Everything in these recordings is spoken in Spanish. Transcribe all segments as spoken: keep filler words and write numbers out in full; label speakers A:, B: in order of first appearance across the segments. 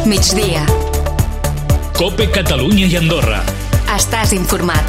A: migdia.
B: COPE Catalunya i Andorra.
A: Estàs informat.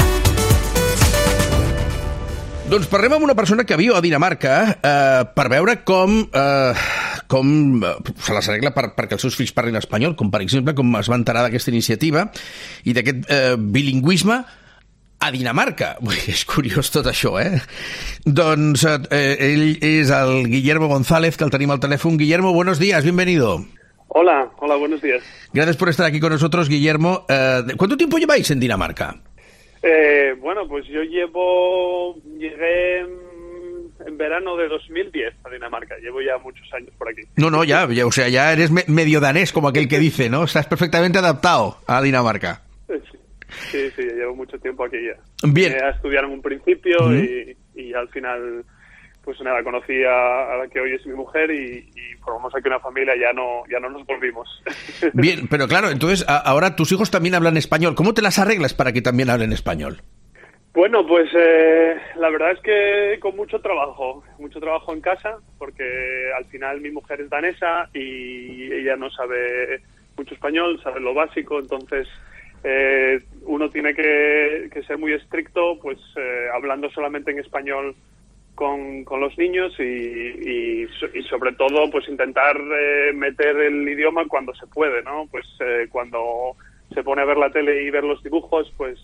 C: Doncs parlem amb una persona que viu a Dinamarca eh, per veure com, eh, com eh, se les arregla per, perquè els seus fills parlin espanyol, com per exemple com es va enterar d'aquesta iniciativa i d'aquest eh, bilingüisme a Dinamarca. Ui, és curiós tot això, eh? Doncs eh, ell és el Guillermo González, que el tenim al teléfono. Guillermo, buenos días, bienvenido.
D: Hola, hola, buenos días.
C: Gracias por estar aquí con nosotros, Guillermo. Eh, ¿Cuánto tiempo lleváis en Dinamarca?
D: Eh, bueno, pues yo llevo, llegué en, en verano de dos mil diez a Dinamarca. Llevo ya muchos años por aquí.
C: No, no, ya, ya o sea, ya eres me, medio danés, como aquel que dice, ¿no? Estás perfectamente adaptado a Dinamarca.
D: Sí, sí, sí, llevo mucho tiempo aquí ya.
C: Bien.
D: Vine a estudiar en un principio uh-huh. y, y al final, pues nada, conocí a, a la que hoy es mi mujer y, y formamos aquí una familia, ya no, ya no nos volvimos.
C: Bien, pero claro, entonces a, ahora tus hijos también hablan español. ¿Cómo te las arreglas para que también hablen español?
D: Bueno, pues eh, la verdad es que con mucho trabajo, mucho trabajo en casa, porque al final mi mujer es danesa y ella no sabe mucho español, sabe lo básico, entonces eh, uno tiene que, que ser muy estricto, pues eh, hablando solamente en español con, con los niños y, y, y sobre todo pues intentar eh, meter el idioma cuando se puede, ¿no? Pues eh, cuando se pone a ver la tele y ver los dibujos, pues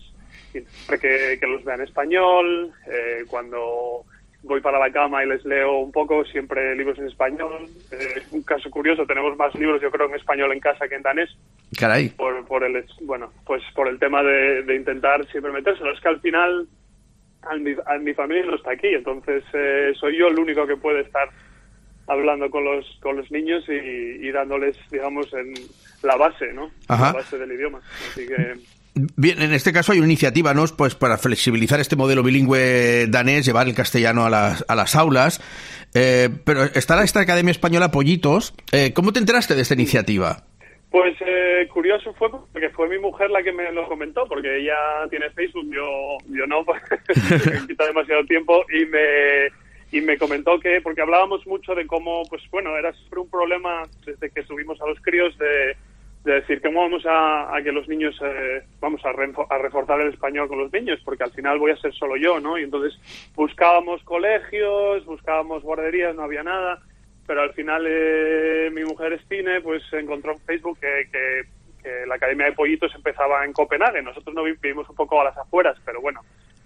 D: que, que los vean en español, eh, cuando voy para la cama y les leo un poco, siempre libros en español. Eh, un caso curioso, tenemos más libros yo creo en español en casa que en danés.
C: Caray.
D: Por, por el, bueno, pues por el tema de, de intentar siempre metérselo. Es que al final a mi, a mi familia no está aquí, entonces eh, soy yo el único que puede estar hablando con los con los niños y, y dándoles, digamos, en la base, ¿no?
C: Ajá.
D: La base del idioma. Así que...
C: Bien, en este caso hay una iniciativa, ¿no? Pues para flexibilizar este modelo bilingüe danés, llevar el castellano a las, a las aulas. Eh, pero está esta Academia Española Pollitos. Eh, ¿Cómo te enteraste de esta iniciativa?
D: Pues eh, curioso fue porque fue mi mujer la que me lo comentó, porque ella tiene Facebook, yo yo no, pues me quita demasiado tiempo y me y me comentó que, porque hablábamos mucho de cómo, pues bueno, era siempre un problema desde que subimos a los críos de, de decir cómo vamos a, a que los niños, eh, vamos a, re, a reforzar el español con los niños, porque al final voy a ser solo yo, ¿no? Y entonces buscábamos colegios, buscábamos guarderías, no había nada. Pero al final eh, mi mujer Stine pues encontró en Facebook que, que, que la Academia de Pollitos empezaba en Copenhague. Nosotros no vivimos un poco a las afueras, pero bueno,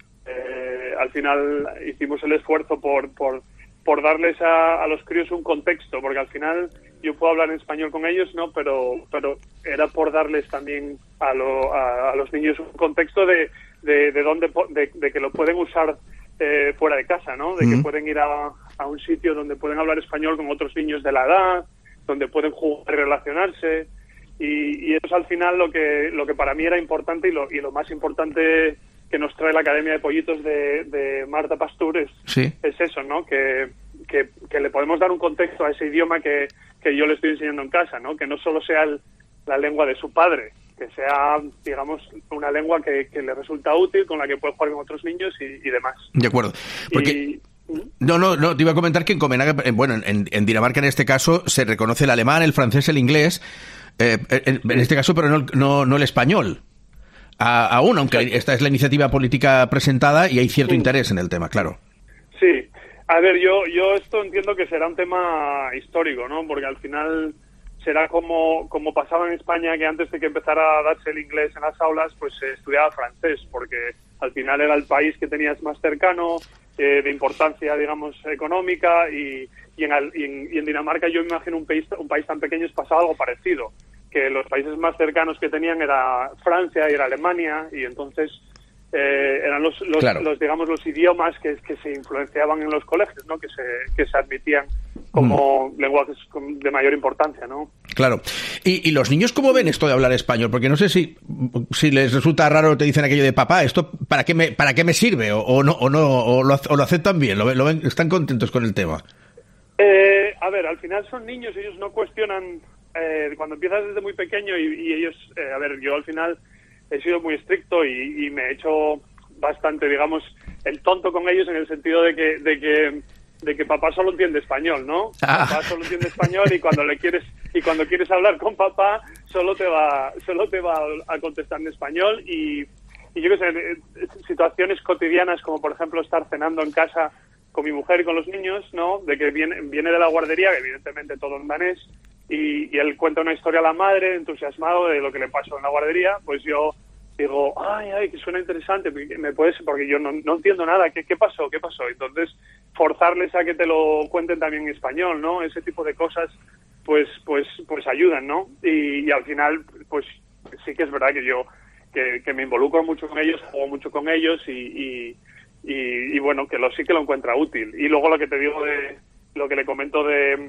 D: eh, al final hicimos el esfuerzo por por, por darles a, a los críos un contexto, porque al final yo puedo hablar en español con ellos, no, pero pero era por darles también a, lo, a, a los niños un contexto de de, de dónde de, de que lo pueden usar eh, fuera de casa, ¿no? De mm. que pueden ir a a un sitio donde pueden hablar español con otros niños de la edad, donde pueden jugar y relacionarse, y, y eso es al final lo que lo que para mí era importante y lo, y lo más importante que nos trae la Academia de Pollitos de, de Marta Pastur es,
C: sí.
D: es eso, ¿no? Que, que, que le podemos dar un contexto a ese idioma que, que yo le estoy enseñando en casa, ¿no? Que no solo sea el, la lengua de su padre, que sea, digamos, una lengua que, que le resulta útil, con la que puede jugar con otros niños y, y demás.
C: De acuerdo. Porque...
D: Y,
C: No, no, no, te iba a comentar que en Copenhague, bueno, en, en Dinamarca en este caso se reconoce el alemán, el francés, el inglés, eh, en, en este caso, pero no, no, no el español. A, aún, aunque esta es la iniciativa política presentada y hay cierto sí. interés en el tema, claro.
D: Sí, a ver, yo, yo esto entiendo que será un tema histórico, ¿no? Porque al final será como, como pasaba en España, que antes de que empezara a darse el inglés en las aulas, pues se estudiaba francés, porque al final era el país que tenías más cercano, Eh, de importancia, digamos, económica, y, y, en, y, en, y en Dinamarca yo me imagino un país, un país tan pequeño es pasado algo parecido, que los países más cercanos que tenían era Francia y era Alemania, y entonces eh, eran los, los, claro. los, digamos, los idiomas que, que se influenciaban en los colegios, ¿no? Que se, que se admitían como mm. lenguajes de mayor importancia, ¿no?
C: Claro. ¿Y, y los niños cómo ven esto de hablar español? Porque no sé si, si les resulta raro, te dicen aquello de papá, ¿esto para qué me, para qué me sirve? O, o no, o no, o lo, o lo aceptan bien, lo, lo ven, están contentos con el tema.
D: Eh, a ver, al final son niños, ellos no cuestionan, eh, cuando empiezas desde muy pequeño y, y ellos, eh, a ver, yo al final he sido muy estricto y, y me he hecho bastante, digamos, el tonto con ellos en el sentido de que, de que de que papá solo entiende español, ¿no?
C: Ah.
D: Papá solo entiende español y cuando le quieres y cuando quieres hablar con papá solo te va solo te va a contestar en español y, y yo qué sé, situaciones cotidianas como por ejemplo estar cenando en casa con mi mujer y con los niños, ¿no? De que viene viene de la guardería, evidentemente todo en danés, y, y él cuenta una historia a la madre entusiasmado de lo que le pasó en la guardería, pues yo digo, ay, ay, que suena interesante, me puedes, porque yo no, no entiendo nada, ¿qué, qué pasó? ¿Qué pasó? Entonces, forzarles a que te lo cuenten también en español, ¿no? Ese tipo de cosas, pues, pues, pues ayudan, ¿no? Y, y al final, pues, sí que es verdad que yo, que, que me involucro mucho con ellos, juego mucho con ellos y, y, y, y bueno, que lo sí que lo encuentra útil. Y luego lo que te digo de, lo que le comento de...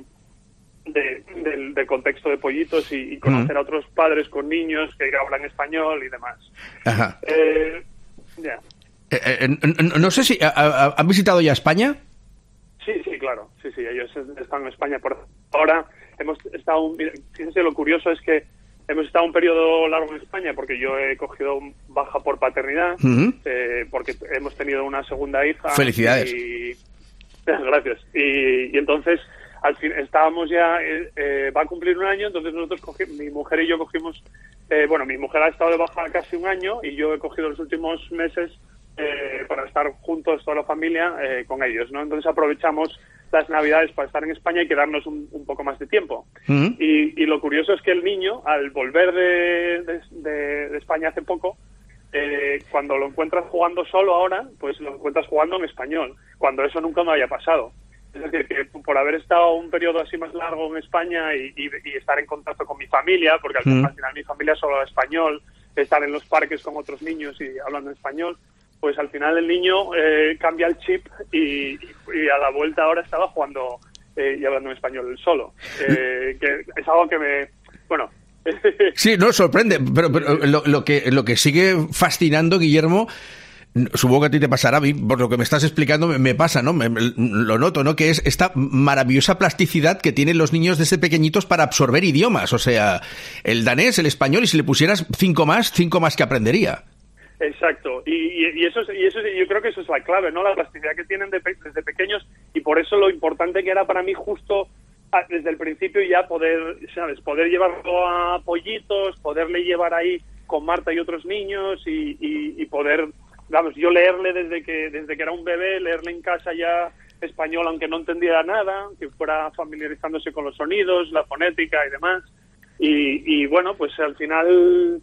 D: De, del, del contexto de pollitos y, y conocer uh-huh. a otros padres con niños que hablan español y demás.
C: Ajá.
D: Eh, yeah.
C: eh, eh, no, no sé si a, a, ¿han visitado ya España?
D: Sí, sí, claro. Sí, sí, ellos están en España por ahora. Hemos estado, un, fíjense, lo curioso es que hemos estado un periodo largo en España porque yo he cogido baja por paternidad, uh-huh. eh, porque hemos tenido una segunda hija.
C: Felicidades.
D: Y, gracias. Y, y entonces al fin estábamos ya, eh, eh, va a cumplir un año, entonces nosotros cogimos, mi mujer y yo cogimos, eh, bueno, mi mujer ha estado de baja casi un año y yo he cogido los últimos meses eh, para estar juntos, toda la familia, eh, con ellos, ¿no? Entonces aprovechamos las Navidades para estar en España y quedarnos un, un poco más de tiempo. Uh-huh. Y, y lo curioso es que el niño, al volver de, de, de, de España hace poco, eh, cuando lo encuentras jugando solo ahora, pues lo encuentras jugando en español, cuando eso nunca me había pasado. Es decir, que por haber estado un periodo así más largo en España y, y, y estar en contacto con mi familia, porque al, mm. al final mi familia solo habla español, estar en los parques con otros niños y hablando español, pues al final el niño eh, cambia el chip y, y, y a la vuelta ahora estaba jugando eh, y hablando en español él solo. Eh, que es algo que me... Bueno...
C: Sí, no, sorprende, pero, pero lo, lo, que, lo que sigue fascinando, Guillermo... Supongo que a ti te pasará, por lo que me estás explicando me, me pasa, ¿no? Me, me, lo noto, ¿no? Que es esta maravillosa plasticidad que tienen los niños desde pequeñitos para absorber idiomas, o sea, el danés, el español, y si le pusieras cinco más, cinco más que aprendería.
D: Exacto, y, y, y eso es, y eso es, yo creo que eso es la clave, ¿no? La plasticidad que tienen de, desde pequeños, y por eso lo importante que era para mí justo a, desde el principio ya poder, ¿sabes? Poder llevarlo a pollitos, poderle llevar ahí con Marta y otros niños y, y, y poder... Vamos, yo leerle desde que desde que era un bebé, leerle en casa ya español, aunque no entendiera nada, que fuera familiarizándose con los sonidos, la fonética y demás. Y, y bueno, pues al final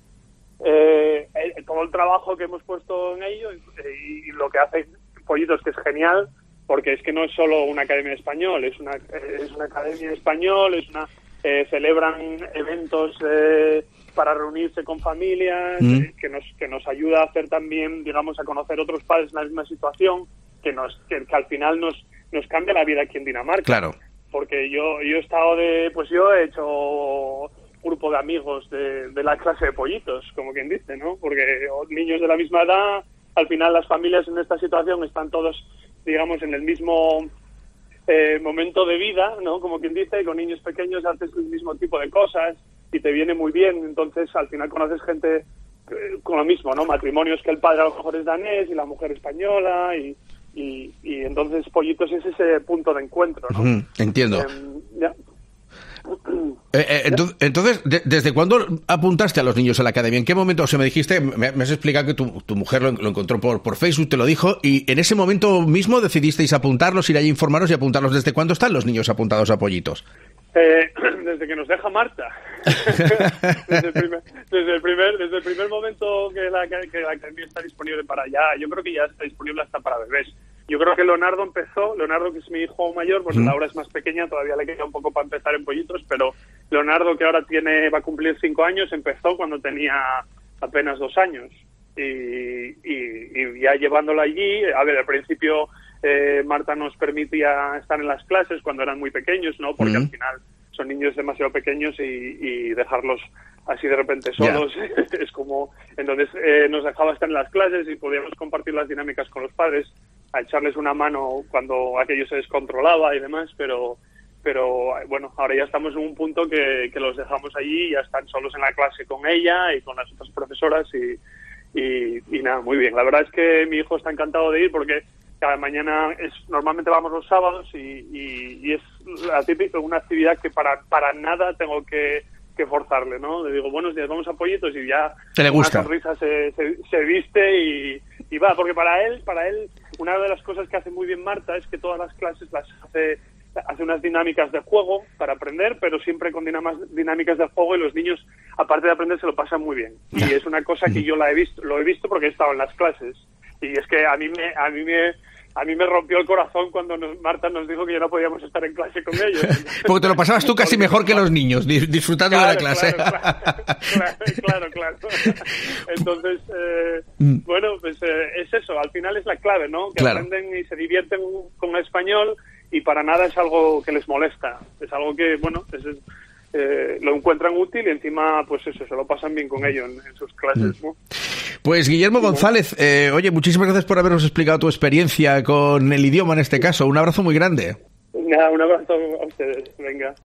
D: eh, todo el trabajo que hemos puesto en ello eh, y lo que hace Pollitos, que es genial, porque es que no es solo una academia de español, es una, es una academia de español, es una eh, celebran eventos... Eh, para reunirse con familias, mm. eh, que nos que nos ayuda a hacer también, digamos, a conocer otros padres en la misma situación, que nos que, que al final nos nos cambia la vida aquí en Dinamarca.
C: Claro.
D: Porque yo yo he estado de, pues yo he hecho grupo de amigos de, de la clase de pollitos, como quien dice, ¿no? Porque niños de la misma edad, al final las familias en esta situación están todos, digamos, en el mismo eh, momento de vida, ¿no? Como quien dice, con niños pequeños haces el mismo tipo de cosas y te viene muy bien, entonces al final conoces gente eh, con lo mismo, ¿no? Matrimonios que el padre a lo mejor es danés y la mujer española y, y, y entonces Pollitos es ese punto de encuentro, ¿no?
C: Mm, entiendo.
D: Eh, ya.
C: Eh, eh, entonces, entonces de, ¿desde cuándo apuntaste a los niños a la academia? ¿En qué momento? O sea, me dijiste, me, me has explicado que tu, tu mujer lo, lo encontró por, por Facebook, te lo dijo, y en ese momento mismo decidisteis apuntarlos, ir allí a informarlos y apuntarlos. ¿Desde cuándo están los niños apuntados a Pollitos?
D: Eh, desde que nos deja Marta. desde, el primer, desde, el primer, desde el primer momento que la, que la academia está disponible para allá, yo creo que ya está disponible hasta para bebés. Yo creo que Leonardo empezó, Leonardo que es mi hijo mayor, pues mm. Laura es más pequeña, todavía le queda un poco para empezar en Pollitos, pero Leonardo, que ahora tiene va a cumplir cinco años, empezó cuando tenía apenas dos años. Y, y, y ya llevándolo allí, a ver, al principio eh, Marta nos permitía estar en las clases cuando eran muy pequeños, ¿no? Porque mm. al final son niños demasiado pequeños y, y dejarlos así de repente solos yeah. es como... Entonces eh, nos dejaba estar en las clases y podíamos compartir las dinámicas con los padres, a echarles una mano cuando aquello se descontrolaba y demás, pero pero bueno, ahora ya estamos en un punto que, que los dejamos allí y ya están solos en la clase con ella y con las otras profesoras y, y, y nada, muy bien. La verdad es que mi hijo está encantado de ir porque cada mañana es normalmente vamos los sábados y, y, y es la típica, una actividad que para para nada tengo que, que forzarle, ¿no? Le digo, buenos días, vamos a Pollitos y ya
C: ¿te le gusta?
D: Una sonrisa se, se, se viste y, y va, porque para él, para él, una de las cosas que hace muy bien Marta es que todas las clases las hace, hace unas dinámicas de juego para aprender, pero siempre con dinámicas de juego y los niños, aparte de aprender, se lo pasan muy bien. Y es una cosa que yo la he visto, lo he visto porque he estado en las clases. Y es que a mí me, a mí me, a mí me rompió el corazón cuando nos, Marta nos dijo que ya no podíamos estar en clase con ellos.
C: Porque te lo pasabas tú casi mejor que los niños, disfrutando claro, de la clase.
D: Claro, claro, claro, claro. Entonces, eh, mm. bueno, pues eh, es eso, al final es la clave, ¿no? Que claro. aprenden y se divierten con el español y para nada es algo que les molesta. Es algo que, bueno, es... Eh, lo encuentran útil y encima, pues eso, se lo pasan bien con ello en, en sus clases, ¿no?
C: Pues Guillermo González, eh, oye, muchísimas gracias por habernos explicado tu experiencia con el idioma en este caso. Un abrazo muy grande.
D: Nada, un abrazo a ustedes. Venga.